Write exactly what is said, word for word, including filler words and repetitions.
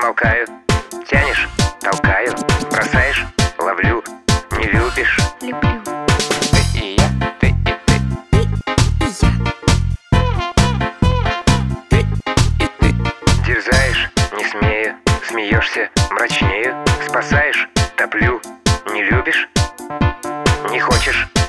смолкаю. Тянешь, толкаю. Бросаешь, ловлю. Не любишь, люблю. ты и я, ты и ты. Ты и я. Ты и ты. Дерзаешь, не смею. Смеешься, мрачнею. Спасаешь, топлю. Не любишь, не хочешь.